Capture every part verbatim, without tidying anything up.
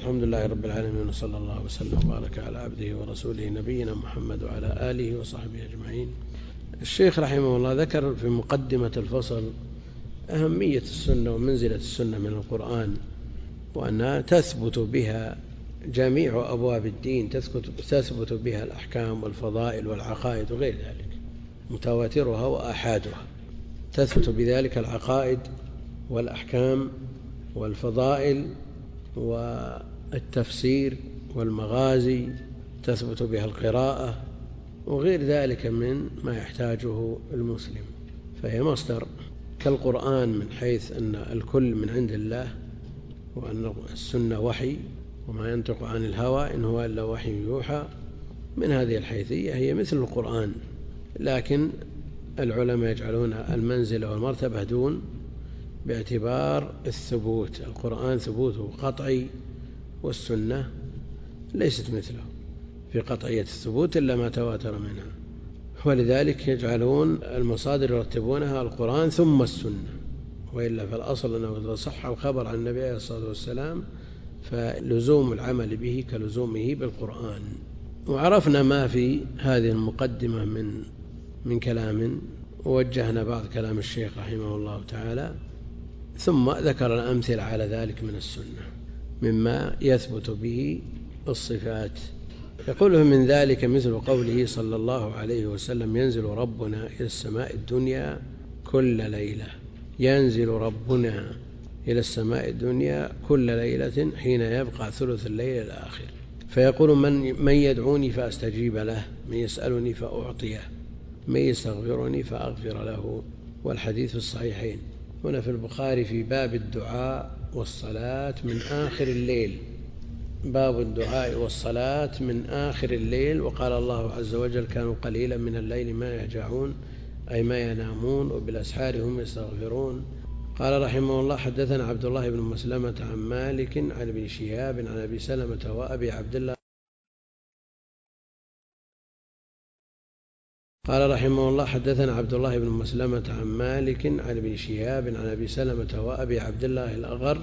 الحمد لله رب العالمين، وصلى الله وسلم وبارك على عبده ورسوله نبينا محمد وعلى آله وصحبه أجمعين. الشيخ رحمه الله ذكر في مقدمة الفصل أهمية السنة ومنزلة السنة من القرآن، وأنها تثبت بها جميع أبواب الدين، تثبت بها الأحكام والفضائل والعقائد وغير ذلك، متواترها وآحادها، تثبت بذلك العقائد والأحكام والفضائل والتفسير والمغازي، تثبت بها القراءة وغير ذلك من ما يحتاجه المسلم، فهي مصدر كالقرآن من حيث أن الكل من عند الله، وأن السنة وحي وما ينطق عن الهوى إن هو إلا وحي يوحى. من هذه الحيثية هي مثل القرآن، لكن العلماء يجعلون المنزلة والمرتبة دون باعتبار الثبوت. القرآن ثبوته قطعي، والسنة ليست مثله في قطعية الثبوت إلا ما تواتر منها، ولذلك يجعلون المصادر يرتبونها القرآن ثم السنة، وإلا فالأصل أنه إذا صح الخبر عن النبي عليه الصلاة والسلام فلزوم العمل به كلزومه بالقرآن. وعرفنا ما في هذه المقدمة من من كلام، ووجهنا بعض كلام الشيخ رحمه الله تعالى، ثم ذكر الأمثلة على ذلك من السنة مما يثبت به الصفات. يقول من ذلك مثل قوله صلى الله عليه وسلم: ينزل ربنا إلى السماء الدنيا كل ليلة، ينزل ربنا إلى السماء الدنيا كل ليلة حين يبقى ثلث الليل الآخر، فيقول: من, من يدعوني فأستجيب له، من يسألني فأعطيه، من يستغفرني فأغفر له. والحديث في الصحيحين. هنا في البخاري في باب الدعاء والصلاة من آخر الليل، باب الدعاء والصلاة من آخر الليل. وقال الله عز وجل: كانوا قليلا من الليل ما يهجعون، أي ما ينامون، وبالأسحار هم يستغفرون. قال رحمه الله: حدثنا عبد الله بن مسلمة عن مالك عن ابن شهاب عن أبي سلمة وأبي عبد الله قال رحمه الله: حدثنا عبد الله بن مسلمة عن مالك عن ابن شهاب عن أبي سلمة وأبي عبد الله الأغر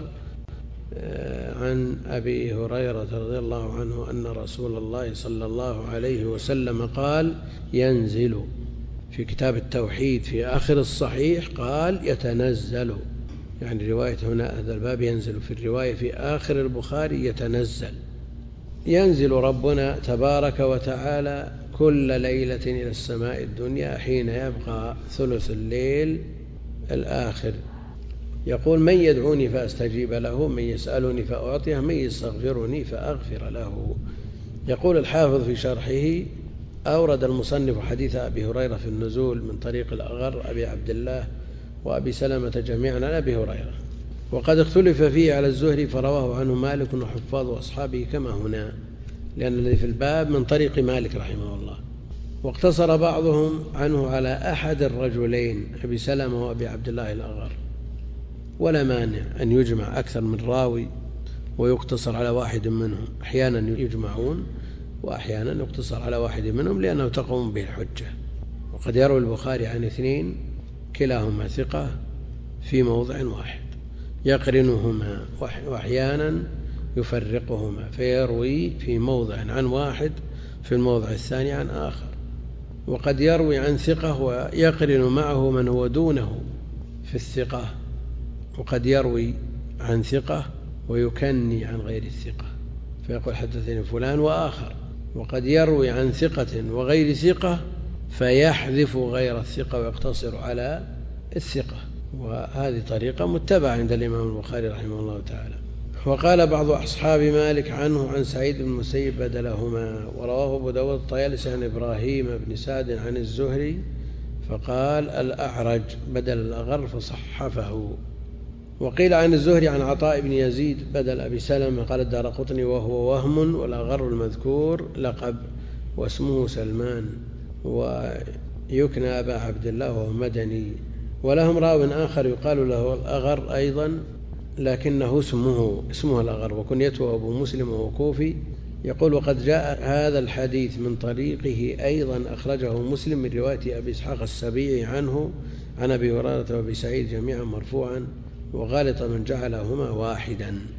عن أبي هريرة رضي الله عنه أن رسول الله صلى الله عليه وسلم قال: ينزل. في كتاب التوحيد في آخر الصحيح قال: يتنزل، يعني رواية هنا هذا الباب ينزل، في الرواية في آخر البخاري يتنزل. ينزل ربنا تبارك وتعالى كل ليلة إلى السماء الدنيا حين يبقى ثلث الليل الآخر، يقول: من يدعوني فأستجيب له، من يسألني فأعطيه، من يستغفرني فأغفر له. يقول الحافظ في شرحه: أورد المصنف حديث أبي هريرة في النزول من طريق الأغر أبي عبد الله وأبي سلمة جميعا عن أبي هريرة، وقد اختلف فيه على الزهري فرواه عنه مالك وحفاظ أصحابه كما هنا، لأن الذي في الباب من طريق مالك رحمه الله. واقتصر بعضهم عنه على أحد الرجلين أبي سلمة وأبي عبد الله الأغر، ولا مانع أن يجمع أكثر من راوي ويقتصر على واحد منهم، أحيانا يجمعون وأحيانا يقتصر على واحد منهم لأنه تقوم به الحجة. وقد يروي البخاري عن اثنين كلاهما ثقة في موضع واحد يقرنهما، وأحيانا يفرقهما فيروي في موضع عن واحد في الموضع الثاني عن آخر. وقد يروي عن ثقة ويقرن معه من هو دونه في الثقة، وقد يروي عن ثقة ويكني عن غير الثقة فيقول: حدثني فلان وآخر. وقد يروي عن ثقة وغير ثقة فيحذف غير الثقة ويقتصر على الثقة، وهذه طريقة متبعة عند الإمام البخاري رحمه الله تعالى. وقال بعض أصحاب مالك عنه عن سعيد بن المسيب بدلهما. ورواه أبو داود الطيالسي عن إبراهيم بن سعد عن الزهري فقال: الأعرج بدل الأغر فصحفه. وقيل عن الزهري عن عطاء بن يزيد بدل أبي سلمة قال الدارقطني: وهو وهم، والأغر المذكور لقب واسمه سلمان، ويكنى أبا عبد الله وهو مدني. ولهم راو آخر يقال له الأغر أيضا، لكنه اسمه اسمه الأغر، وكنيته أبو مسلم وهو كوفي. يقول: وقد جاء هذا الحديث من طريقه أيضا أخرجه مسلم من رواية أبي إسحاق السبيعي عنه عن أبي هريرة وأبي سعيد جميعا مرفوعا: وغالط من جعلهما واحدا.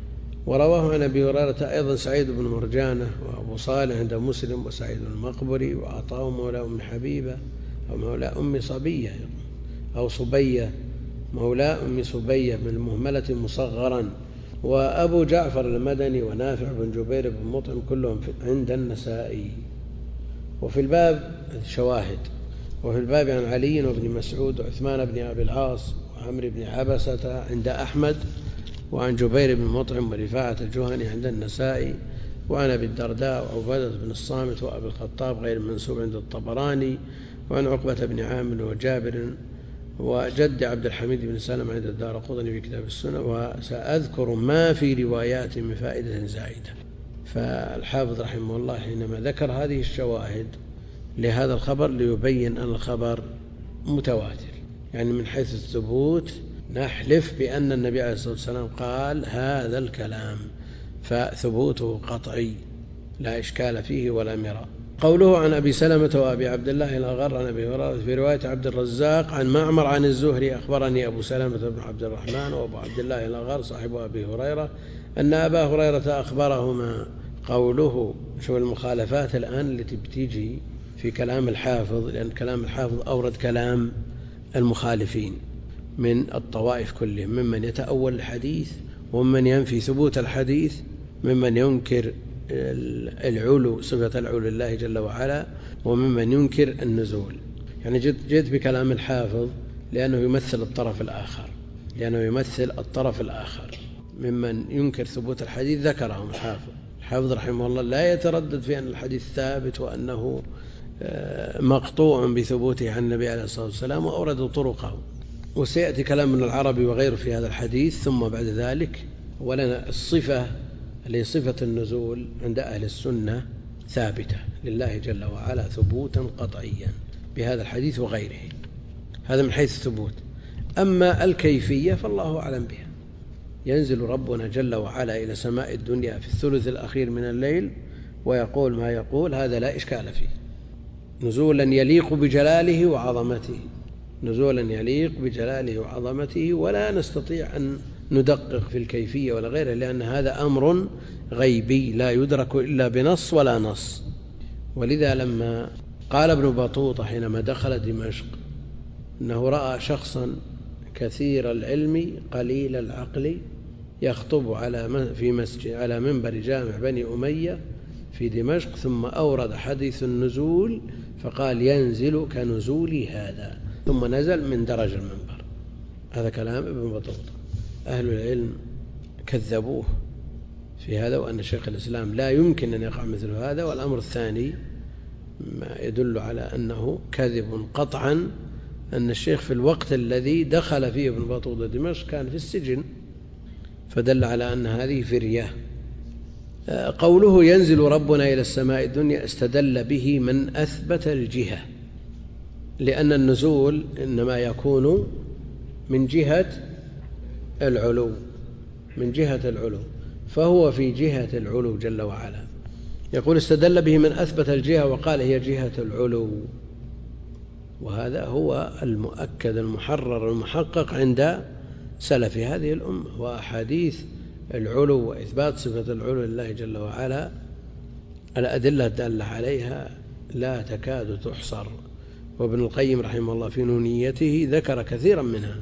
ورواه عن أبي هريرة أيضا سعيد بن مرجانة وأبو صالح عند مسلم وسعيد المقبري وعطاء مولى أم حبيبة أو مولى أم صبية أو صبية مولى أم صبية من المهملة مصغرا، وأبو جعفر المدني ونافع بن جبير بن مطعم كلهم عند النسائي. وفي الباب شواهد. وفي الباب عن علي وابن مسعود وعثمان بن أبي العاص وعمرو بن عبسة عند أحمد، وعن جبير بن مطعم ورفاعة الجهني عند النسائي، وعن أبي الدرداء وعبادة بن الصامت وأبي الخطاب غير منسوب عند الطبراني، وعن عقبة بن عامر وجابر وجد عبد الحميد بن سلمة عند الدارقطني في كتاب السنة. وسأذكر ما في روايات من فائدة زائدة. فالحافظ رحمه الله حينما ذكر هذه الشواهد لهذا الخبر ليبين أن الخبر متواتر، يعني من حيث الثبوت نحلف بأن النبي عليه الصلاة والسلام قال هذا الكلام، فثبوته قطعي لا إشكال فيه ولا مراء. قوله عن أبي سلمة وأبي عبد الله الأغر عن أبي هريرة في رواية عبد الرزاق عن معمر عن الزهري أخبرني أبو سلمة بن عبد الرحمن وأبو عبد الله الأغر صاحب أبي هريرة أن أبا هريرة أخبرهما. قوله شو المخالفات الآن التي بتيجي في كلام الحافظ، لأن كلام الحافظ أورد كلام المخالفين من الطوائف كلهم، ممن يتأول الحديث وممن ينفي ثبوت الحديث، ممن ينكر العلو صفة العلو لله جل وعلا، وممن ينكر النزول. يعني جئت بكلام الحافظ لأنه يمثل الطرف الآخر لأنه يمثل الطرف الآخر ممن ينكر ثبوت الحديث ذكرهم الحافظ. الحافظ رحمه الله لا يتردد في أن الحديث ثابت وأنه مقطوع بثبوته عن النبي عليه الصلاة والسلام، وأورد طرقه. وسيأتي كلام من العربي وغيره في هذا الحديث. ثم بعد ذلك ولنا الصفة اللي صفة النزول عند أهل السنة ثابتة لله جل وعلا ثبوتا قطعيا بهذا الحديث وغيره. هذا من حيث الثبوت. أما الكيفية فالله أعلم بها. ينزل ربنا جل وعلا إلى سماء الدنيا في الثلث الأخير من الليل ويقول ما يقول، هذا لا إشكال فيه، نزولا يليق بجلاله وعظمته نزولا يليق بجلاله وعظمته ولا نستطيع أن ندقق في الكيفية ولا غيره، لأن هذا أمر غيبي لا يدرك إلا بنص ولا نص. ولذا لما قال ابن بطوطة حينما دخل دمشق أنه رأى شخصا كثير العلم قليل العقل يخطب على في مسجد على منبر جامع بني أمية في دمشق، ثم أورد حديث النزول فقال ينزل كنزول هذا، ثم نزل من درج المنبر. هذا كلام ابن بطوطة. أهل العلم كذبوه في هذا، وأن شيخ الإسلام لا يمكن أن يقع مثل هذا. والأمر الثاني ما يدل على أنه كذب قطعا أن الشيخ في الوقت الذي دخل فيه ابن بطوطة دمشق كان في السجن، فدل على أن هذه فرية. قوله ينزل ربنا إلى السماء الدنيا استدل به من أثبت الجهة، لأن النزول إنما يكون من جهة العلو من جهة العلو فهو في جهة العلو جل وعلا. يقول استدل به من أثبت الجهة وقال هي جهة العلو، وهذا هو المؤكد المحرر المحقق عند سلف هذه الأمة. وأحاديث العلو وإثبات صفة العلو لله جل وعلا الأدلة الدالة عليها لا تكاد تحصر، وابن القيم رحمه الله في نونيته ذكر كثيرا منها.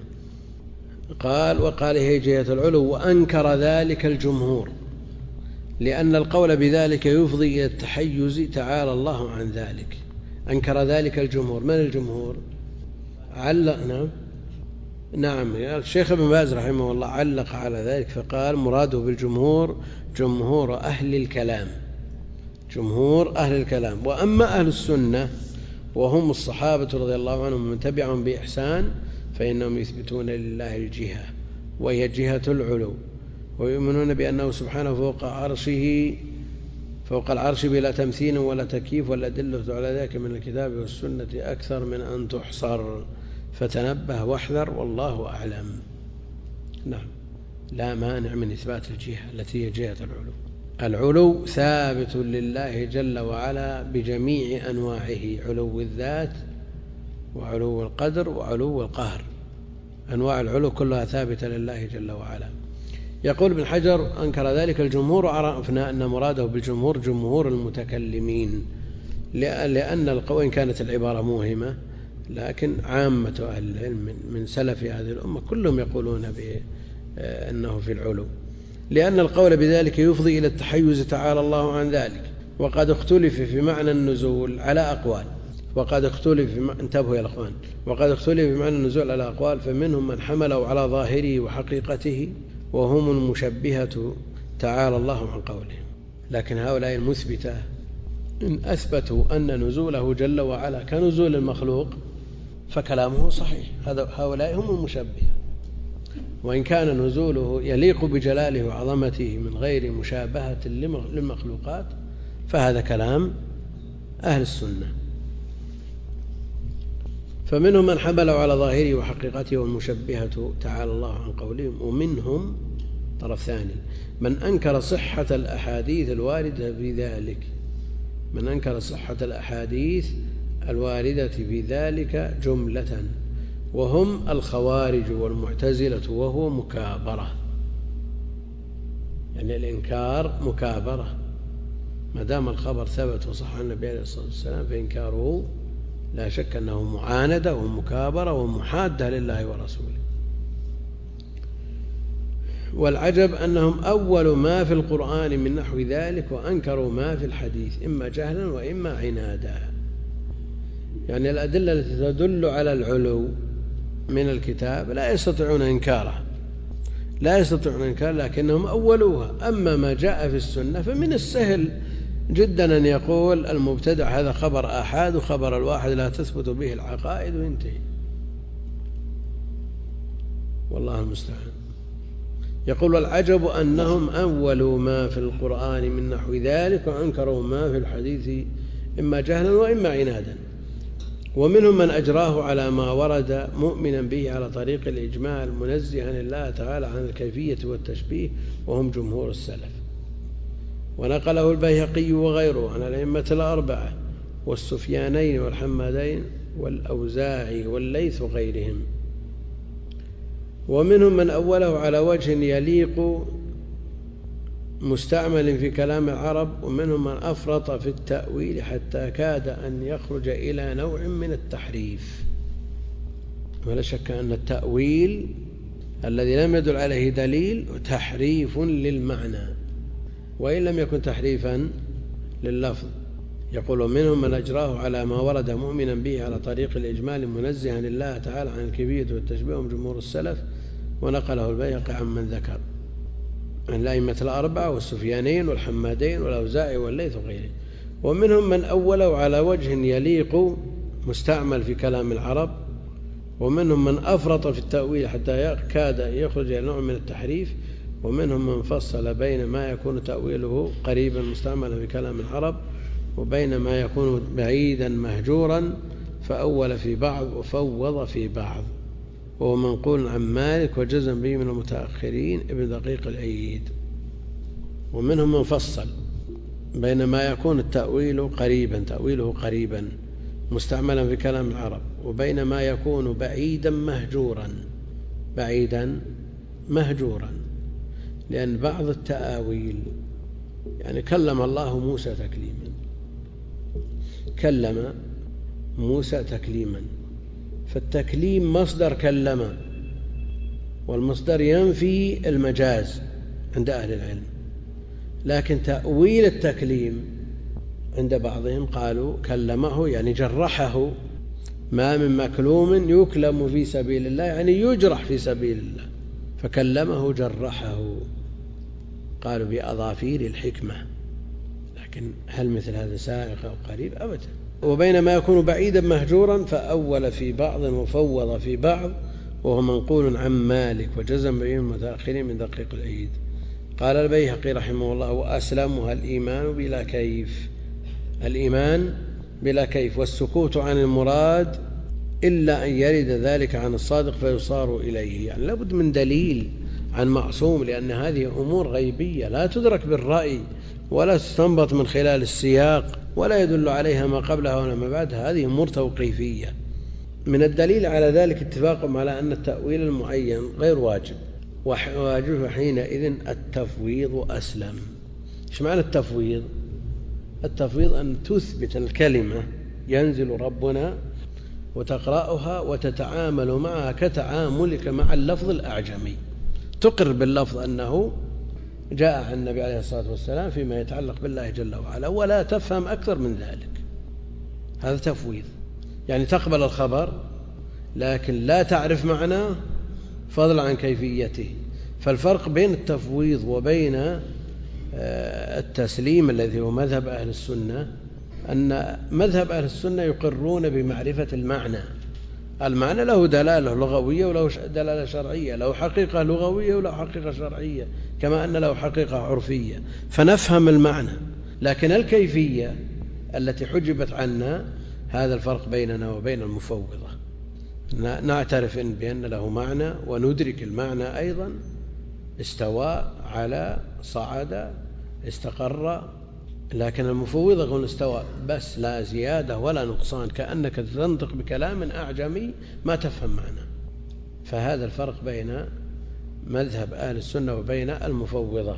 قال وقال هي جهة العلو، وأنكر ذلك الجمهور لأن القول بذلك يفضي إلى التحيز تعالى الله عن ذلك. أنكر ذلك الجمهور. من الجمهور؟ علق نعم نعم الشيخ ابن باز رحمه الله علق على ذلك فقال مراده بالجمهور جمهور أهل الكلام جمهور أهل الكلام وأما أهل السنة وهم الصحابة رضي الله عنهم ومن تبعهم بإحسان فإنهم يثبتون لله الجهة وهي جهة العلو، ويؤمنون بأنه سبحانه فوق عرشه فوق العرش بلا تمثيل ولا تكييف، والأدلة على ذلك من الكتاب والسنة أكثر من أن تحصر، فتنبه واحذر والله أعلم. نعم لا مانع من إثبات الجهة التي هي جهة العلو. العلو ثابت لله جل وعلا بجميع أنواعه، علو الذات وعلو القدر وعلو القهر، أنواع العلو كلها ثابتة لله جل وعلا. يقول ابن حجر أنكر ذلك الجمهور، وعرفنا أن مراده بالجمهور جمهور المتكلمين، لأن وإن كانت العبارة موهمة لكن عامة أهل العلم من سلف هذه الأمة كلهم يقولون بأنه في العلو، لأن القول بذلك يفضي إلى التحيز تعالى الله عن ذلك. وقد اختلف في معنى النزول على أقوال وقد اختلف في انتبهوا يا الأخوان وقد اختلف في معنى النزول على أقوال، فمنهم من حمله على ظاهره وحقيقته وهم المشبهة تعالى الله عن قوله. لكن هؤلاء المثبتة إن أثبتوا أن نزوله جل وعلا كنزول المخلوق فكلامه صحيح، هؤلاء هم المشبهة. وإن كان نزوله يليق بجلاله وعظمته من غير مشابهة للمخلوقات فهذا كلام أهل السنة. فمنهم من حمله على ظاهره وحقيقته والمشبهة تعالى الله عن قولهم، ومنهم طرف ثاني من أنكر صحة الأحاديث الواردة في ذلك من أنكر صحة الأحاديث الواردة في ذلك جملة، وهم الخوارج والمعتزلة، وهو مكابرة. يعني الإنكار مكابرة، ما دام الخبر ثبت وصح عن النبي عليه الصلاة والسلام فإنكاره لا شك أنه معاندة ومكابرة ومحادة لله ورسوله. والعجب أنهم أول ما في القرآن من نحو ذلك وأنكروا ما في الحديث إما جهلا وإما عنادا. يعني الأدلة التي تدل على العلو من الكتاب لا يستطيعون إنكارها لا يستطيعون إنكار لكنهم أولوها. أما ما جاء في السنة فمن السهل جدا أن يقول المبتدع هذا خبر آحاد وخبر الواحد لا تثبت به العقائد وينتهي، والله المستعان. يقول والعجب أنهم أولوا ما في القرآن من نحو ذلك وأنكروا ما في الحديث إما جهلا وإما عنادا. ومنهم من أجراه على ما ورد مؤمنا به على طريق الإجمال منزها الله تعالى عن الكيفية والتشبيه، وهم جمهور السلف. ونقله البيهقي وغيره عن الأئمة الأربعة والسفيانين والحمادين والأوزاعي والليث وغيرهم. ومنهم من أوله على وجه يليق مستعمل في كلام العرب، ومنهم من أفرط في التأويل حتى كاد أن يخرج إلى نوع من التحريف. ولا شك أن التأويل الذي لم يدل عليه دليل تحريف للمعنى وإن لم يكن تحريفا لللفظ. يقول ومنهم من أجراه على ما ورد مؤمنا به على طريق الإجمال منزها لله تعالى عن الكيفية والتشبيه، هم جمهور السلف. ونقله البيهقي عن من ذكر عن الأئمة الأربعة والسفيانين والحمادين والأوزاعي والليث وغيره. ومنهم من أوله على وجه يليق مستعمل في كلام العرب، ومنهم من أفرط في التأويل حتى كاد يخرج إلى نوع من التحريف، ومنهم من فصل بين ما يكون تأويله قريبا مستعملا في كلام العرب وبين ما يكون بعيدا مهجورا، فأول في بعض وفوض في بعض، وهو منقول عن مالك وجزم به من المتأخرين ابن دقيق العيد. ومنهم من فصل بين ما يكون التأويل قريبا تأويله قريبا مستعملا في كلام العرب وبين ما يكون بعيدا مهجورا بعيدا مهجورا لأن بعض التأويل يعني كلم الله موسى تكليما كلم موسى تكليما فالتكليم مصدر كلم، والمصدر ينفي المجاز عند أهل العلم. لكن تأويل التكليم عند بعضهم قالوا كلمه يعني جرحه، ما من مكلوم يكلم في سبيل الله يعني يجرح في سبيل الله، فكلمه جرحه، قالوا بأظافير الحكمة. لكن هل مثل هذا سائق أو قريب؟ أبدا. وبينما يكون بعيدا مهجورا فأول في بعض وفوض في بعض، وهو منقول عن مالك وجزم به المتأخرين من دقيق العيد. قال البيهقي رحمه الله وأسلمها الإيمان بلا كيف الإيمان بلا كيف والسكوت عن المراد إلا أن يرد ذلك عن الصادق فيصار إليه. يعني لابد من دليل عن معصوم، لأن هذه أمور غيبية لا تدرك بالرأي ولا تستنبط من خلال السياق ولا يدل عليها ما قبلها ولا ما بعدها، هذه أمور توقيفية. من الدليل على ذلك اتفاقهم على أن التأويل المعين غير واجب، وحينئذ التفويض أسلم. إيش معنى التفويض؟ التفويض أن تثبت الكلمة ينزل ربنا وتقرأها وتتعامل معها كتعاملك مع اللفظ الأعجمي، تقر باللفظ أنه جاء عن النبي عليه الصلاة والسلام فيما يتعلق بالله جل وعلا، ولا تفهم أكثر من ذلك. هذا تفويض، يعني تقبل الخبر لكن لا تعرف معناه فضلا عن كيفيته. فالفرق بين التفويض وبين التسليم الذي هو مذهب أهل السنة أن مذهب أهل السنة يقرون بمعرفة المعنى. المعنى له دلالة لغوية وله دلالة شرعية، له حقيقة لغوية وله حقيقة شرعية، كما أن له حقيقة عرفية، فنفهم المعنى. لكن الكيفية التي حجبت عنا، هذا الفرق بيننا وبين المفوضة. نعترف بأن له معنى وندرك المعنى أيضا، استوى على صعد استقر، لكن المفوضة يقول استوى بس لا زيادة ولا نقصان، كأنك تنطق بكلام أعجمي ما تفهم معنى. فهذا الفرق بين مذهب أهل السنة وبين المفوضة.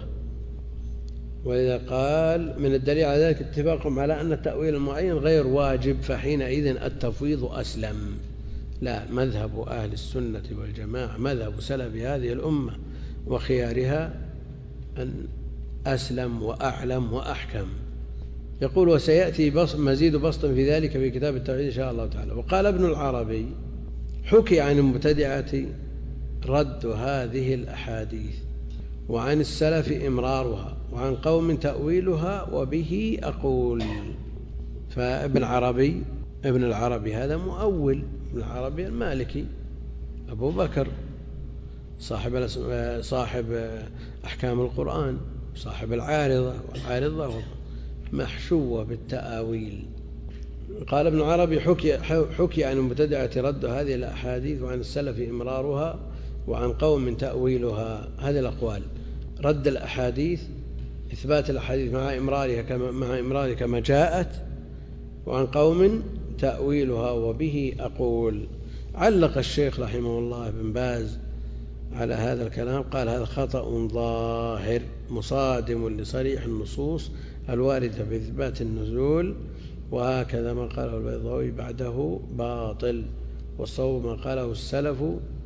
وإذا قال من الدليل على ذلك اتفاقهم على أن التأويل المعين غير واجب فحينئذ التفويض أسلم. لا، مذهب أهل السنة والجماعة مذهب سلف هذه الأمة وخيارها أن أسلم وأعلم وأحكم. يقول وسيأتي مزيد بسط في ذلك في كتاب التوحيد إن شاء الله تعالى. وقال ابن العربي حكي عن المبتدعة رد هذه الأحاديث، وعن السلف إمرارها، وعن قوم تأويلها، وبه أقول. فابن العربي ابن العربي هذا مؤول، ابن العربي المالكي أبو بكر صاحب صاحب أحكام القرآن، صاحب العارضة، والعارضة محشوة بالتأويل. قال ابن عربي حكي, حكي عن المبتدعة رد هذه الأحاديث، وعن السلف إمرارها، وعن قوم من تأويلها. هذه الأقوال: رد الأحاديث، إثبات الأحاديث مع إمرارها كما, مع إمرارها كما جاءت، وعن قوم تأويلها، وبه أقول. علق الشيخ رحمه الله بن باز على هذا الكلام، قال هذا خطأ ظاهر مصادم لصريح النصوص الواردة بإثبات النزول، وهكذا ما قاله البيضاوي بعده باطل، والصواب ما قاله السلف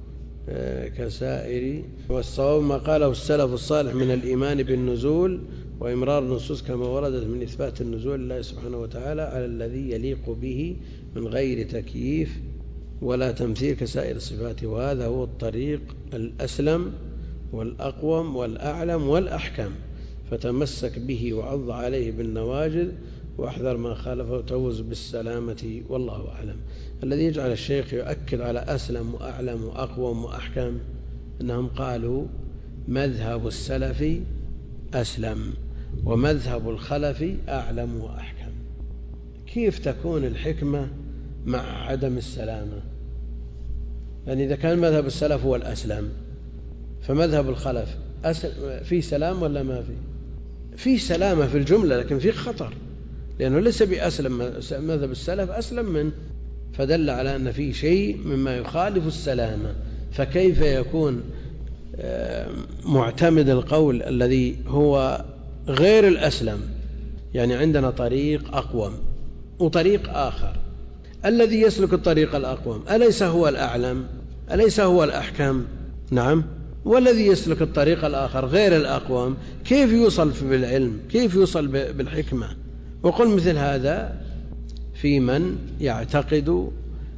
كسائر والصواب ما قاله السلف الصالح من الإيمان بالنزول وإمرار النصوص كما وردت من إثبات النزول لله سبحانه وتعالى على الذي يليق به من غير تكييف ولا تمثيل كسائر الصفات. وهذا هو الطريق الأسلم والأقوم والأعلم والأحكم، فتمسك به وعض عليه بالنواجذ، واحذر ما خالفه وتوز بالسلامة، والله أعلم. الذي يجعل الشيخ يؤكد على أسلم وأعلم وأقوم وأحكم أنهم قالوا مذهب السلف أسلم ومذهب الخلف أعلم وأحكم. كيف تكون الحكمة مع عدم السلامة؟ يعني إذا كان مذهب السلف هو الأسلم فمذهب الخلف في سلام ولا ما في؟ في سلامة في الجملة، لكن في خطر، لأنه ليس بأسلم. مذهب السلف أسلم منه، فدل على أن في شيء مما يخالف السلامة. فكيف يكون معتمد القول الذي هو غير الأسلم؟ يعني عندنا طريق أقوم وطريق آخر، الذي يسلك الطريق الأقوم أليس هو الأعلم؟ أليس هو الأحكم؟ نعم. والذي يسلك الطريق الآخر غير الأقوم كيف يوصل بالعلم؟ كيف يوصل بالحكمة؟ وقل مثل هذا في من يعتقد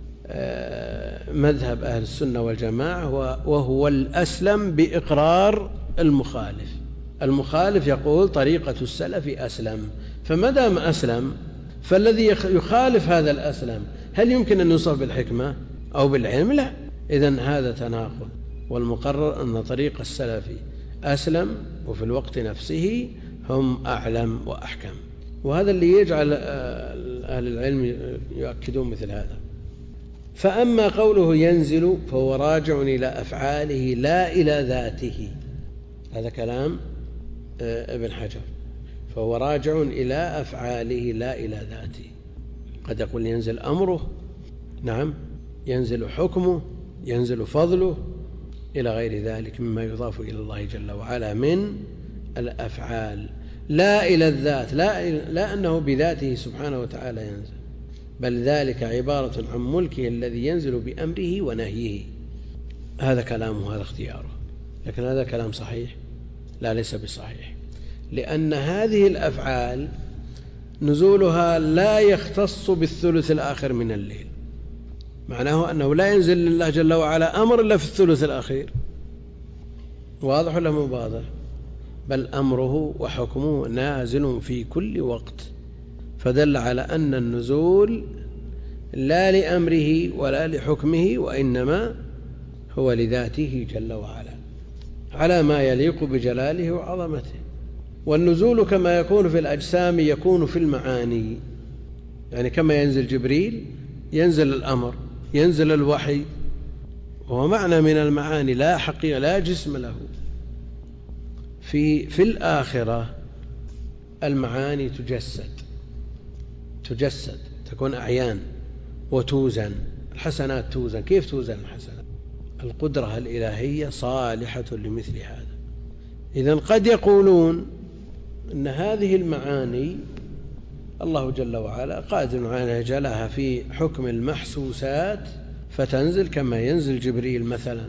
مذهب أهل السنة والجماعة وهو الأسلم بإقرار المخالف. المخالف يقول طريقة السلف أسلم، فمدام أسلم فالذي يخالف هذا الأسلم هل يمكن أن يوصف بالحكمة أو بالعلم؟ لا. إذن هذا تناقض، والمقرر أن طريق السلف أسلم وفي الوقت نفسه هم أعلم وأحكم. وهذا اللي يجعل أهل العلم يؤكدون مثل هذا. فأما قوله ينزل فهو راجع إلى أفعاله لا إلى ذاته، هذا كلام ابن حجر. فهو راجع إلى أفعاله لا إلى ذاته. قد يقول ينزل أمره، نعم، ينزل حكمه، ينزل فضله، إلى غير ذلك مما يضاف إلى الله جل وعلا من الأفعال، لا إلى الذات، لا, لا أنه بذاته سبحانه وتعالى ينزل، بل ذلك عبارة عن ملكه الذي ينزل بأمره ونهيه. هذا كلامه، هذا اختياره، لكن هذا كلام صحيح؟ لا، ليس بصحيح، لأن هذه الأفعال نزولها لا يختص بالثلث الآخر من الليل، معناه أنه لا ينزل لله جل وعلا أمر إلا في الثلث الأخير. واضح ولا مو واضح؟ بل أمره وحكمه نازل في كل وقت، فدل على أن النزول لا لأمره ولا لحكمه، وإنما هو لذاته جل وعلا على ما يليق بجلاله وعظمته. والنزول كما يكون في الأجسام يكون في المعاني، يعني كما ينزل جبريل ينزل الأمر، ينزل الوحي، وهو معنى من المعاني لا حقيقة لا جسم له. في, في الآخرة المعاني تجسد تجسد تكون أعيان وتوزن، الحسنات توزن. كيف توزن الحسنات؟ القدرة الإلهية صالحة لمثل هذا. إذن قد يقولون أن هذه المعاني الله جل وعلا قادر على يجعلها في حكم المحسوسات فتنزل كما ينزل جبريل مثلا.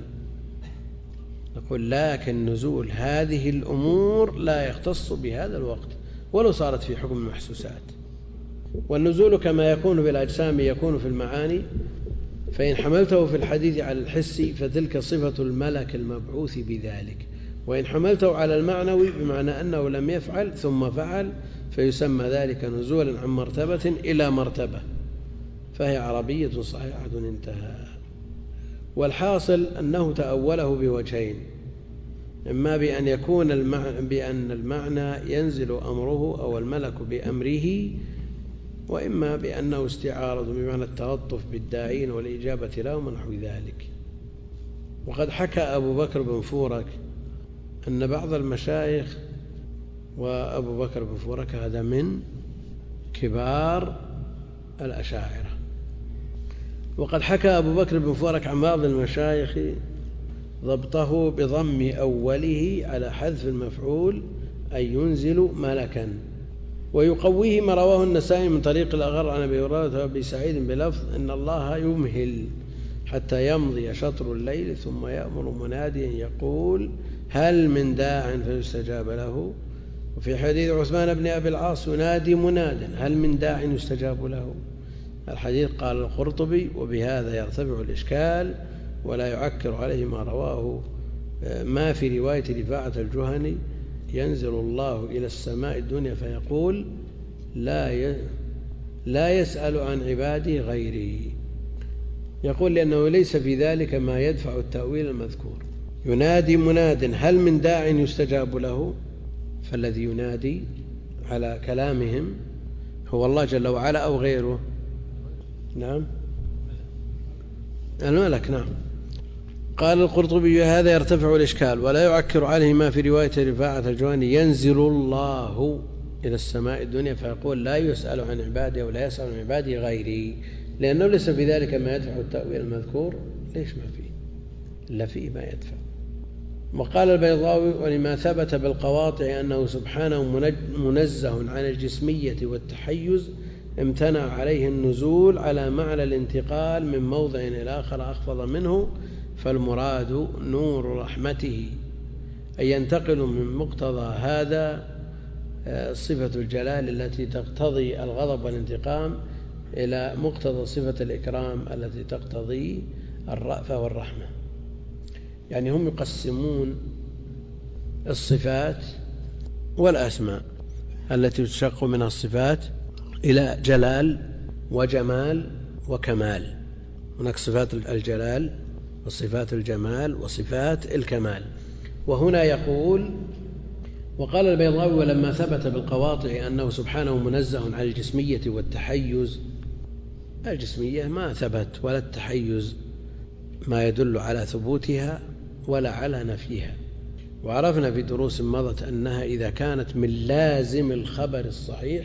نقول لكن نزول هذه الأمور لا يختص بهذا الوقت ولو صارت في حكم المحسوسات. والنزول كما يكون في الأجسام يكون في المعاني، فإن حملته في الحديث على الحس فتلك صفة الملك المبعوث بذلك، وإن حملته على المعنوي بمعنى أنه لم يفعل ثم فعل فيسمى ذلك نزولا عن مرتبة إلى مرتبة، فهي عربية صحيحة انتهى. والحاصل أنه تأوله بوجهين، إما بأن يكون المعنى بأن المعنى ينزل أمره أو الملك بأمره، وإما بأنه استعارة بمعنى التلطف بالداعين والإجابة لهم ونحو ذلك. وقد حكى أبو بكر بن فورك أن بعض المشايخ، وأبو بكر بن فورك هذا من كبار الأشاعرة، وقد حكى أبو بكر بن فورك عن بعض المشايخ ضبطه بضم أوله على حذف المفعول أي ينزل ملكا، ويقويه ما رواه النسائي من طريق الأغر عن أبي هريرة وأبي سعيد بلفظ إن الله يمهل حتى يمضي شطر الليل ثم يأمر مناديا يقول هل من داع فيستجاب له. وفي حديث عثمان بن أبي العاص ينادي مناد هل من داع يستجاب له. الحديث قال القرطبي وبهذا يرتفع الإشكال ولا يعكر عليه ما رواه ما في رواية رفاعة الجهني ينزل الله إلى السماء الدنيا فيقول لا لا يسأل عن عباده غيري. يقول لأنه ليس في ذلك ما يدفع التأويل المذكور. ينادي مناد هل من داع يستجاب له، فالذي ينادي على كلامهم هو الله جل وعلا أو غيره. نعم الملك. نعم. قال القرطبي هذا يرتفع الإشكال ولا يعكر عليه ما في رواية رفاعة الجواني ينزل الله إلى السماء الدنيا فيقول لا يسأل عن عبادي ولا يسأل عن عبادي غيري، لأنه ليس في ذلك ما يدفع التأويل المذكور. ليش ما فيه؟ إلا فيه ما يدفع. وقال البيضاوي ولما ثبت بالقواطع أنه سبحانه منزه عن الجسمية والتحيز امتنع عليه النزول على معنى الانتقال من موضع إلى آخر أخفض منه، فالمراد نور رحمته أن ينتقل من مقتضى هذا صفة الجلال التي تقتضي الغضب والانتقام إلى مقتضى صفة الإكرام التي تقتضي الرأفة والرحمة. يعني هم يقسمون الصفات والأسماء التي تشتق منها الصفات إلى جلال وجمال وكمال. هناك صفات الجلال وصفات الجمال وصفات الكمال. وهنا يقول وقال البيضاوي ولما ثبت بالقواطع أنه سبحانه منزه عن الجسمية والتحيز، الجسمية ما ثبت ولا التحيز ما يدل على ثبوتها ولا على نفيها. وعرفنا في دروس مضت أنها إذا كانت من لازم الخبر الصحيح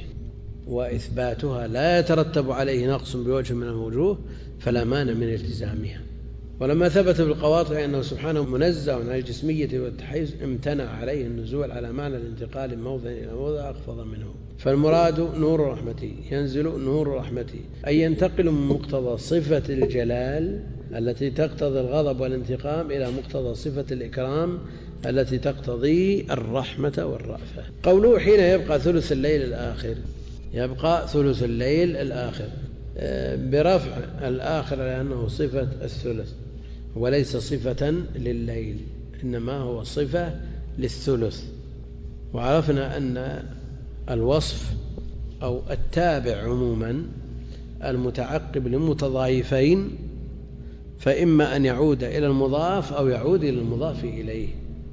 وإثباتها لا يترتب عليه نقص بوجه من الوجوه فلا مانع من التزامها. ولما ثبت بالقواطع أنه سبحانه منزه عن الجسمية والتحيز امتنع عليه النزول على معنى الانتقال من موضع إلى موضع أخفض منه. فالمراد نور رحمته، ينزل نور رحمته، أي ينتقل من مقتضى صفة الجلال التي تقتضي الغضب والانتقام إلى مقتضى صفة الإكرام التي تقتضي الرحمة والرأفة. قوله حين يبقى ثلث الليل الآخر، يبقى ثلث الليل الآخر برفع الآخر لأنه صفة الثلث وليس صفة لليل، إنما هو صفة للثلث. وعرفنا أن الوصف أو التابع عموما المتعقب للمتضايفين فإما أن يعود إلى المضاف أو يعود إلى المضاف إليه.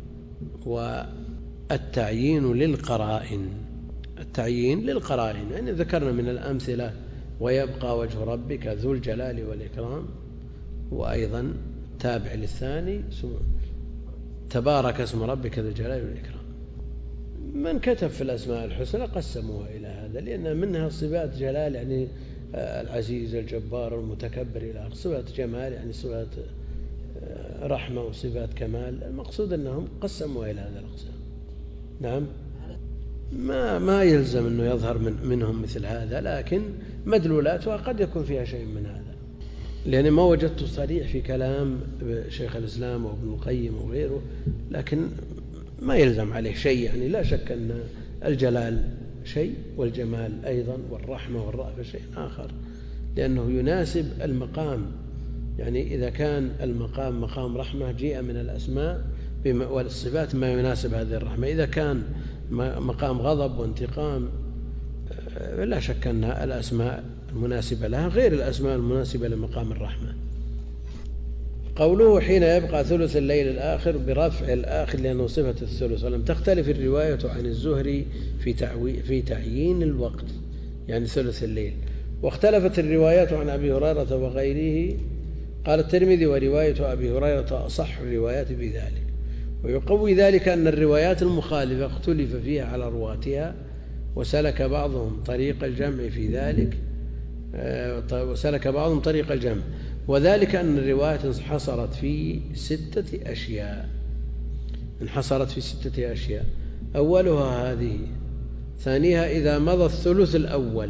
والتعيين للقرائن، التعيين للقرائن يعني ذكرنا من الأمثلة ويبقى وجه ربك ذو الجلال والإكرام، وأيضا تابع للثاني تبارك اسم ربك ذو الجلال والإكرام. من كتب في الأسماء الحسنى قسموها إلى هذا، لأن منها صفات جلال يعني العزيز الجبار المتكبر إلى صفات جمال يعني صفات رحمة وصفات كمال. المقصود أنهم قسموها إلى هذا الأقسام. نعم، ما ما يلزم أنه يظهر من منهم مثل هذا، لكن مدلولاتها قد يكون فيها شيء من هذا، لأن ما وجدت صريح في كلام شيخ الإسلام وابن القيم وغيره، لكن ما يلزم عليه شيء. يعني لا شك أن الجلال شيء والجمال أيضا والرحمة والرأفة شيء آخر، لأنه يناسب المقام. يعني إذا كان المقام مقام رحمة جيء من الأسماء والصفات ما يناسب هذه الرحمة. إذا كان مقام غضب وانتقام لا شك أن الأسماء المناسبة لها غير الأسماء المناسبة لمقام الرحمة. قوله حين يبقى ثلث الليل الآخر برفع الآخر لأنه صفة الثلث. ولم تختلف الرواية عن الزهري في, في تعيين الوقت يعني ثلث الليل، واختلفت الروايات عن أبي هريرة وغيره. قال الترمذي ورواية أبي هريرة أصح الروايات بذلك. ويقوي ذلك أن الروايات المخالفة اختلف فيها على رواتها، وسلك بعضهم طريق الجمع في ذلك وسلك بعضهم طريق الجمع، وذلك أن الروايات انحصرت في ستة أشياء انحصرت في ستة أشياء أولها هذه، ثانيها إذا مضى الثلث الأول،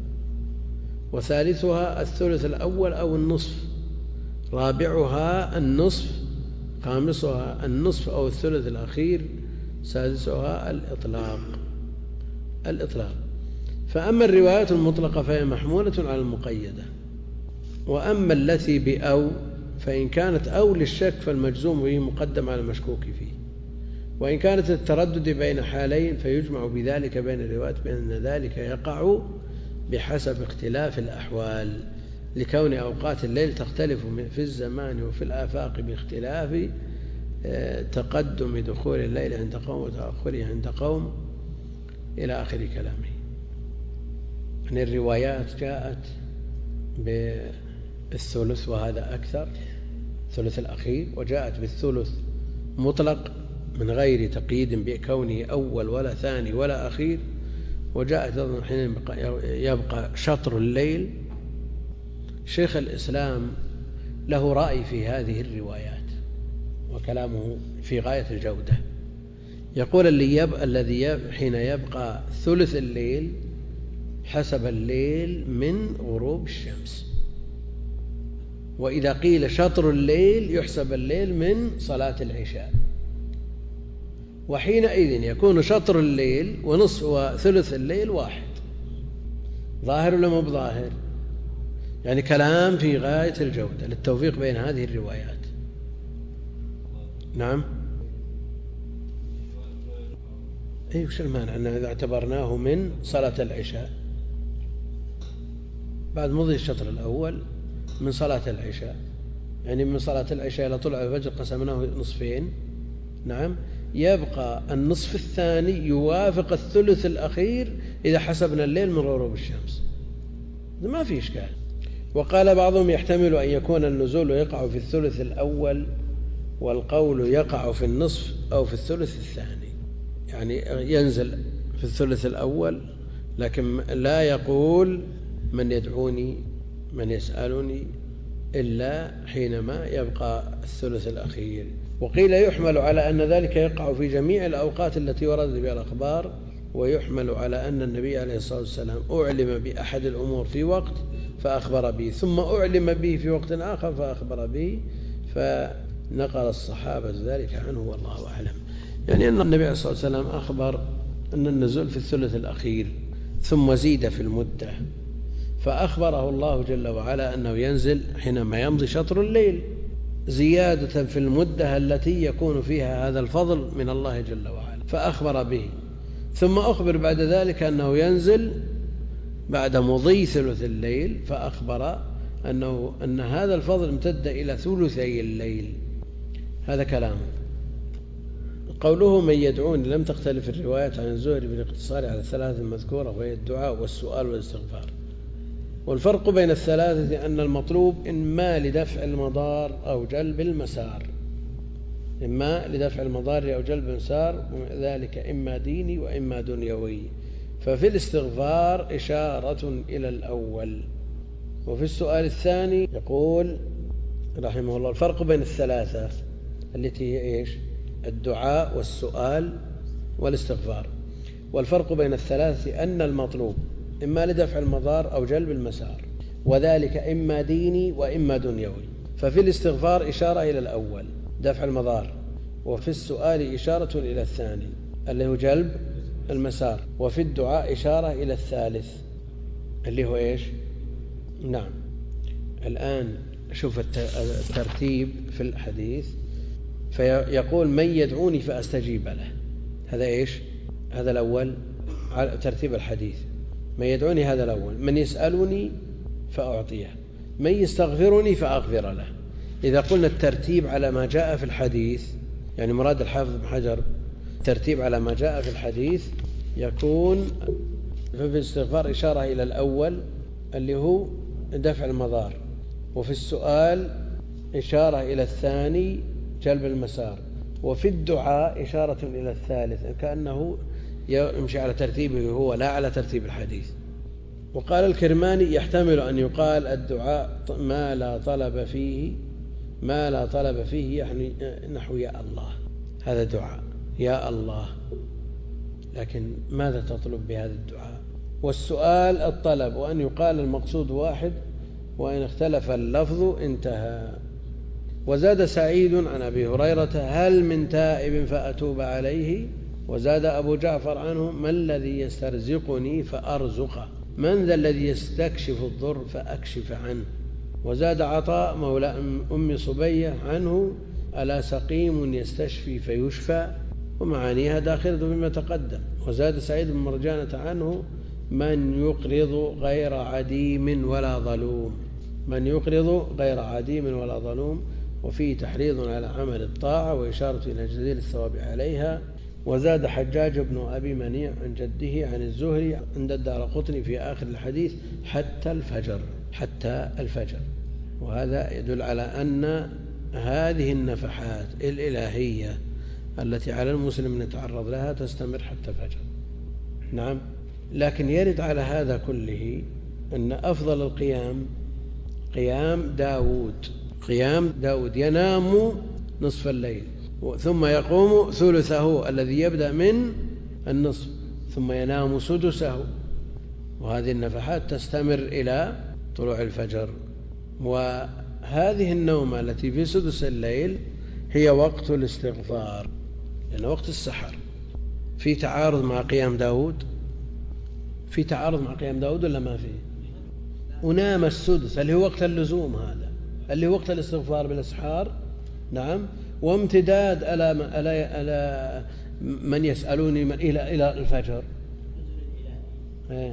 وثالثها الثلث الأول أو النصف، رابعها النصف، خامسها النصف أو الثلث الأخير، سادسها الإطلاق الإطلاق فأما الروايات المطلقة فهي محمولة على المقيدة. وأما التي بأو فإن كانت أو للشك فالمجزوم به مقدم على المشكوك فيه، وإن كانت التردد بين حالين فيجمع بذلك بين الروايات بأن ذلك يقع بحسب اختلاف الأحوال، لكون أوقات الليل تختلف في الزمان وفي الآفاق باختلاف تقدم دخول الليل عند قوم وتأخره عند قوم إلى آخر كلامه. يعني الروايات جاءت بالثلث وهذا أكثر، الثلث الأخير، وجاءت بالثلث مطلق من غير تقييد بكونه أول ولا ثاني ولا أخير، وجاءت حين يبقى شطر الليل. شيخ الإسلام له رأي في هذه الروايات وكلامه في غاية الجودة. يقول الذي حين يبقى ثلث الليل حسب الليل من غروب الشمس، وإذا قيل شطر الليل يحسب الليل من صلاة العشاء، وحينئذ يكون شطر الليل ونصف وثلث الليل واحد. ظاهر ولا مو بظاهر؟ يعني كلام في غاية الجودة للتوفيق بين هذه الروايات. نعم، أي وش المانع أن إذا اعتبرناه من صلاة العشاء بعد مضي الشطر الأول من صلاة العشاء، يعني من صلاة العشاء إلى طلوع الفجر قسمناه نصفين. نعم، يبقى النصف الثاني يوافق الثلث الأخير إذا حسبنا الليل من غروب الشمس، ما في إشكال. وقال بعضهم يحتمل أن يكون النزول يقع في الثلث الأول والقول يقع في النصف أو في الثلث الثاني، يعني ينزل في الثلث الأول لكن لا يقول من يدعوني من يسألني إلا حينما يبقى الثلث الأخير. وقيل يحمل على أن ذلك يقع في جميع الأوقات التي وردت بها الأخبار، ويحمل على أن النبي عليه الصلاة والسلام أعلم بأحد الأمور في وقت فأخبر به، ثم أعلم به في وقت آخر فأخبر به، فنقل الصحابة ذلك عنه والله أعلم. يعني أن النبي عليه الصلاة والسلام أخبر أن النزول في الثلث الأخير ثم زيد في المدة، فأخبره الله جل وعلا أنه ينزل حينما يمضي شطر الليل، زيادة في المدة التي يكون فيها هذا الفضل من الله جل وعلا، فأخبر به. ثم أخبر بعد ذلك أنه ينزل بعد مضي ثلث الليل، فأخبر أنه أن هذا الفضل امتد إلى ثلثي الليل. هذا كلامه. قوله من يدعوني لم تختلف الروايات عن الزهري بالاقتصار على الثلاثة المذكورة، وهي الدعاء والسؤال والاستغفار. والفرق بين الثلاثة أن المطلوب إما لدفع المضار أو جلب المسار، إما لدفع المضار أو جلب المسار، ذلك إما ديني وإما دنيوي. ففي الاستغفار إشارة إلى الأول. وفي السؤال الثاني يقول رحمه الله الفرق بين الثلاثة التي هي إيش؟ الدعاء والسؤال والاستغفار. والفرق بين الثلاثة أن المطلوب إما لدفع المضار أو جلب المسار، وذلك إما ديني وإما دنيوي. ففي الاستغفار إشارة إلى الأول دفع المضار، وفي السؤال إشارة إلى الثاني اللي هو جلب المسار، وفي الدعاء إشارة إلى الثالث اللي هو إيش؟ نعم. الآن شوف الترتيب في الحديث، فيقول من يدعوني فأستجيب له، هذا إيش؟ هذا الأول على ترتيب الحديث. من يدعوني هذا الأول، من يسألني فأعطيه، من يستغفرني فأغفر له. إذا قلنا الترتيب على ما جاء في الحديث، يعني مراد الحافظ بن حجر ترتيب على ما جاء في الحديث، يكون في الاستغفار إشارة إلى الأول اللي هو دفع المضار، وفي السؤال إشارة إلى الثاني جلب المسار، وفي الدعاء إشارة إلى الثالث، كأنه يمشي على ترتيبه هو لا على ترتيب الحديث. وقال الكرماني يحتمل أن يقال الدعاء ما لا طلب فيه ما لا طلب فيه يعني نحو يا الله، هذا دعاء يا الله، لكن ماذا تطلب بهذا الدعاء؟ والسؤال الطلب، وأن يقال المقصود واحد وإن اختلف اللفظ انتهى. وزاد سعيد عن أبي هريرة هل من تائب فأتوب عليه؟ وزاد أبو جعفر عنه من الذي يسترزقني فأرزقه؟ من ذا الذي يستكشف الضر فأكشف عنه؟ وزاد عطاء مولى أم صبية عنه ألا سقيم يستشفي فيشفى؟ ومعانيها داخلة فيما تقدم. وزاد سعيد بن مرجانة عنه من يقرض غير عديم ولا ظلوم، من يقرض غير عديم ولا ظلوم، وفيه تحريض على عمل الطاعة وإشارة إلى جزيل الثواب عليها. وزاد حجاج بن أبي منيع عن جده عن الزهري عند الدارقطني في آخر الحديث حتى الفجر، حتى الفجر. وهذا يدل على أن هذه النفحات الإلهية التي على المسلم أن يتعرض لها تستمر حتى الفجر. نعم. لكن يرد على هذا كله أن أفضل القيام قيام داود، قيام داود ينام نصف الليل ثم يقوم ثلثه الذي يبدأ من النصف ثم ينام سدسه، وهذه النفحات تستمر إلى طلوع الفجر. وهذه النومة التي في سدس الليل هي وقت الاستغفار، لأن وقت السحر في تعارض مع قيام داود، في تعارض مع قيام داود ولا ما فيه؟ ونام السدس اللي هو وقت اللزوم، هذا اللي هو وقت الاستغفار بالأسحار. نعم. وامتداد ألا, ألا, ألا من يسألوني من إلى, إلى الفجر. إيه؟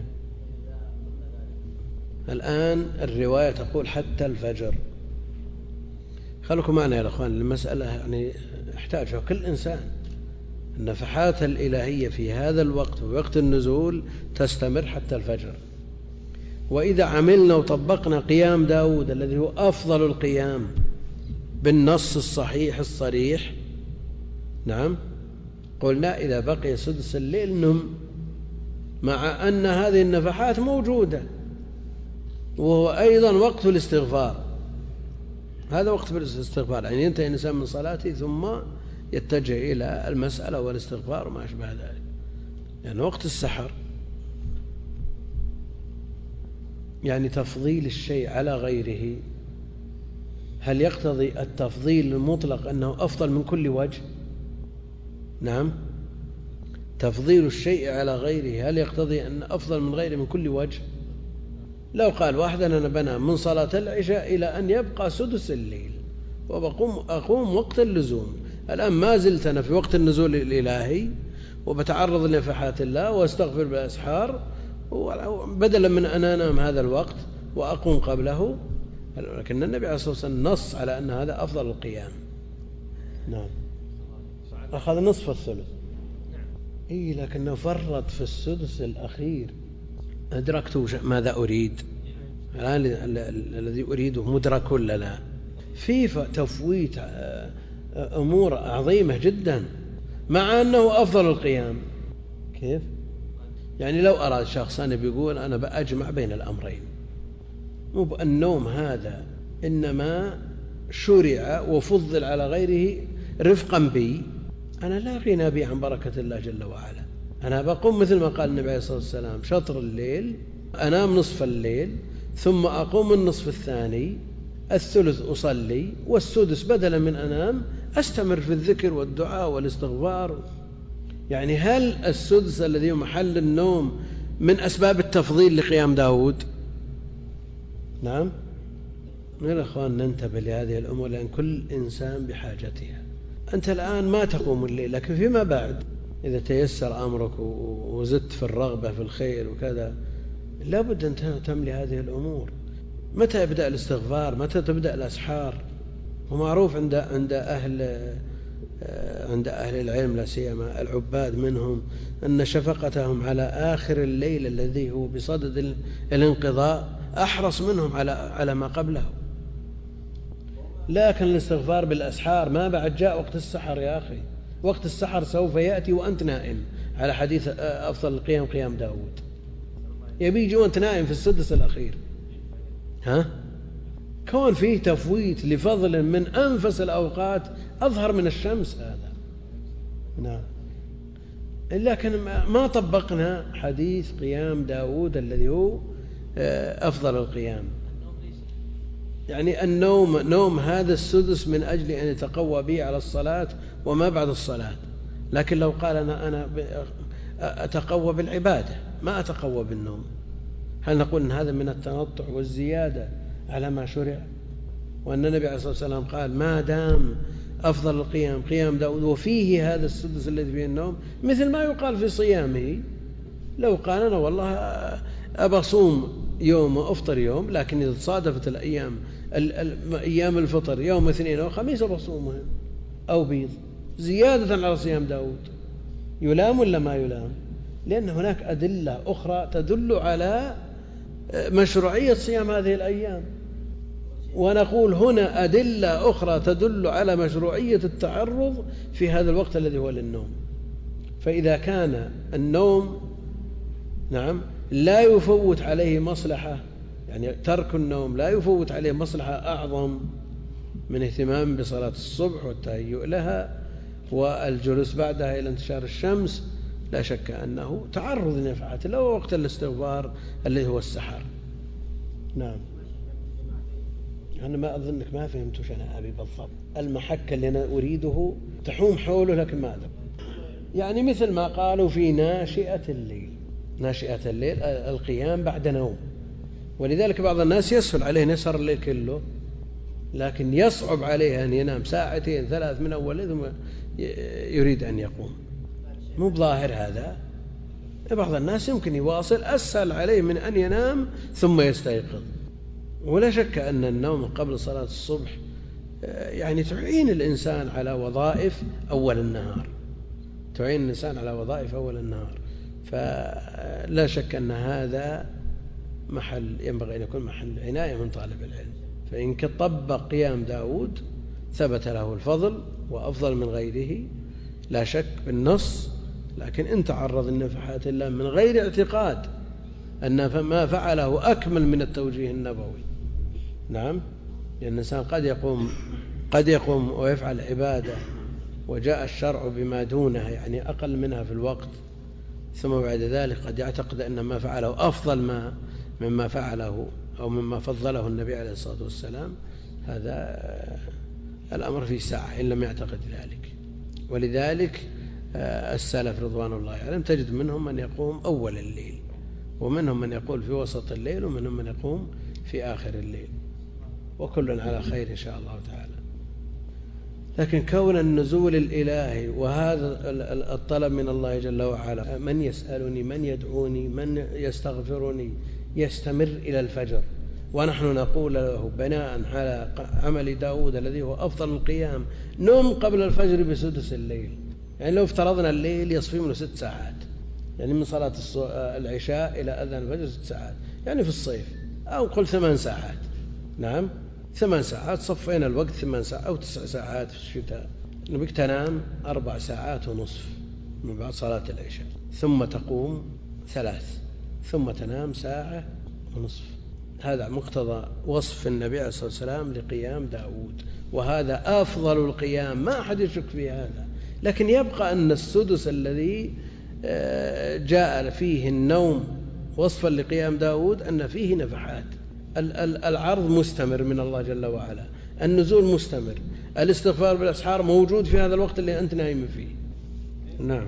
الآن الرواية تقول حتى الفجر. خلوكم معنا يا أخوان، المسألة يعني يحتاجها كل إنسان. النفحات الإلهية في هذا الوقت ووقت النزول تستمر حتى الفجر. وإذا عملنا وطبقنا قيام داود الذي هو أفضل القيام بالنص الصحيح الصريح، نعم، قلنا إذا بقي سدس الليل نم، مع أن هذه النفحات موجودة، وهو أيضا وقت الاستغفار، هذا وقت الاستغفار، يعني ينتهي الإنسان من صلاته ثم يتجه إلى المسألة والاستغفار وما أشبه ذلك. يعني وقت السحر يعني تفضيل الشيء على غيره، هل يقتضي التفضيل المطلق أنه أفضل من كل وجه؟ نعم، تفضيل الشيء على غيره هل يقتضي أن أفضل من غيره من كل وجه؟ لو قال واحد أنا بنام من صلاة العشاء إلى أن يبقى سدس الليل وبقوم أقوم وقت اللزوم، الآن ما زلت أنا في وقت النزول الإلهي وبتعرض لنفحات الله واستغفر بالأسحار، بدلا من أن أنام هذا الوقت وأقوم قبله. لكن النبي عليه الصلاة والسلام نص على أن هذا أفضل القيام. نعم، أخذ نصف الثلث. إيه، لكنه فرط في السدس الأخير. أدركت ماذا أريد الآن؟ الذي أريده مدرك ولا لا؟ في تفويت أمور عظيمة جدا مع أنه أفضل القيام. كيف؟ يعني لو أراد شخص أنا بيقول أنا بأجمع بين الأمرين، مو النوم هذا إنما شرع وفضل على غيره رفقا بي، أنا لا غنى بي عن بركة الله جل وعلا. أنا بقوم مثل ما قال النبي عليه الصلاة والسلام شطر الليل، أنام نصف الليل ثم أقوم النصف الثاني، الثلث أصلي، والسدس بدلا من أنام أستمر في الذكر والدعاء والاستغفار. يعني هل السدس الذي محل النوم من أسباب التفضيل لقيام داود؟ نعم. يا أخوان ننتبه لهذه الأمور لأن كل إنسان بحاجتها. أنت الآن ما تقوم الليل، لكن فيما بعد إذا تيسر أمرك وزدت في الرغبة في الخير وكذا لابد أن تهتم لهذه الأمور. متى يبدأ الاستغفار؟ متى تبدأ الأسحار؟ ومعروف عند عند أهل عند أهل العلم لا سيما العباد منهم أن شفقتهم على آخر الليل الذي هو بصدد الانقضاء أحرص منهم على على ما قبله. لكن الاستغفار بالأسحار ما بعد جاء وقت السحر يا أخي، وقت السحر سوف يأتي وأنت نائم، على حديث أفضل القيام قيام داود، يبي يجي وأنت نائم في السدس الأخير. ها؟ كون فيه تفويت لفضل من أنفس الأوقات أظهر من الشمس هذا. نعم. لكن ما طبقنا حديث قيام داود الذي هو أفضل القيام. يعني النوم نوم هذا السدس من أجل أن يتقوى به على الصلاة وما بعد الصلاة. لكن لو قال أنا, أنا أتقوى بالعبادة ما أتقوى بالنوم، هل نقول أن هذا من التنطع والزيادة على ما شرع؟ وأن النبي عليه الصلاة والسلام قال ما دام أفضل القيام قيام داود وفيه هذا السدس الذي فيه النوم، مثل ما يقال في صيامه. لو قال أنا والله أبى أصوم يوم وأفطر يوم، لكن إذا صادفت الأيام أيام الفطر يوم اثنين أو خميس بصومهم أو بيض زيادة على صيام داود، يلام ولا ما يلام؟ لأن هناك أدلة أخرى تدل على مشروعية صيام هذه الأيام، ونقول هنا أدلة أخرى تدل على مشروعية التعرض في هذا الوقت الذي هو للنوم. فإذا كان النوم نعم لا يفوت عليه مصلحة، يعني ترك النوم لا يفوت عليه مصلحة أعظم من اهتمام بصلاة الصبح والتهيؤ لها والجلوس بعدها إلى انتشار الشمس، لا شك أنه تعرض لنفحات الله ووقت الاستغفار الذي هو السحر. نعم. أنا ما أظنك ما فهمتش أنا أبي بالضبط المحك اللي أنا أريده تحوم حوله، لكن ما أدري. يعني مثل ما قالوا في ناشئة الليل، ناشئة الليل القيام بعد نوم، ولذلك بعض الناس يسهل عليه نسهر الليل كله، لكن يصعب عليه أن ينام ساعتين ثلاث من أول ثم يريد أن يقوم، مو بظاهر هذا. بعض الناس يمكن يواصل، أسهل عليه من أن ينام ثم يستيقظ. ولا شك أن النوم قبل صلاة الصبح يعني تعين الإنسان على وظائف أول النهار، تعين الإنسان على وظائف أول النهار، فلا شك أن هذا محل ينبغي أن يكون محل عناية من طالب العلم. فإن طبق قيام داود ثبت له الفضل وأفضل من غيره لا شك بالنص، لكن إن تعرض النفحات الله من غير اعتقاد أن ما فعله أكمل من التوجيه النبوي. نعم. لأن الإنسان قد يقوم قد يقوم ويفعل عبادة وجاء الشرع بما دونها يعني أقل منها في الوقت، ثم بعد ذلك قد يعتقد أن ما فعله أفضل ما مما فعله أو مما فضله النبي عليه الصلاة والسلام. هذا الأمر في ساعة إن لم يعتقد ذلك. ولذلك السلف رضوان الله عليهم تجد منهم من يقوم أول الليل، ومنهم من يقول في وسط الليل، ومنهم من يقوم في آخر الليل، وكل على خير إن شاء الله تعالى. لكن كون النزول الإلهي وهذا الطلب من الله جل وعلا، من يسألني، من يدعوني، من يستغفرني، يستمر إلى الفجر، ونحن نقول له بناء على عمل داود الذي هو أفضل القيام: نم قبل الفجر بسدس الليل. يعني لو افترضنا الليل يصفي منه ست ساعات، يعني من صلاة العشاء إلى أذان الفجر ست ساعات، يعني في الصيف، أو قل ثمان ساعات. نعم ثمان ساعات، صفينا الوقت ثمان ساعات أو تسع ساعات في الشتاء. نبيك تنام أربع ساعات ونصف من بعد صلاة العشاء، ثم تقوم ثلاث، ثم تنام ساعة ونصف. هذا مقتضى وصف النبي عليه الصلاة والسلام لقيام داود، وهذا أفضل القيام، ما أحد يشك في هذا. لكن يبقى أن السدس الذي جاء فيه النوم وصفا لقيام داود أن فيه نفحات، العرض مستمر من الله جل وعلا، النزول مستمر، الاستغفار بالأسحار موجود في هذا الوقت اللي أنت نايم فيه. نعم.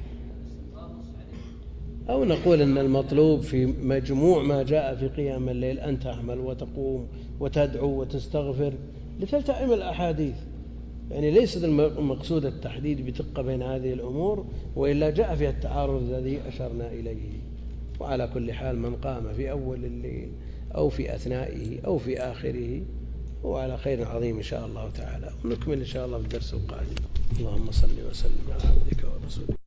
أو نقول أن المطلوب في مجموع ما جاء في قيام الليل أن تعمل وتقوم وتدعو وتستغفر لتلتئم الأحاديث. يعني ليس المقصود التحديد بدقة بين هذه الأمور، وإلا جاء فيها التعارض الذي أشرنا إليه. وعلى كل حال من قام في أول الليل أو في أثنائه أو في آخره هو على خير عظيم إن شاء الله تعالى. ونكمل إن شاء الله في الدرس القادم. اللهم صل وسلم على عبدك ورسولك.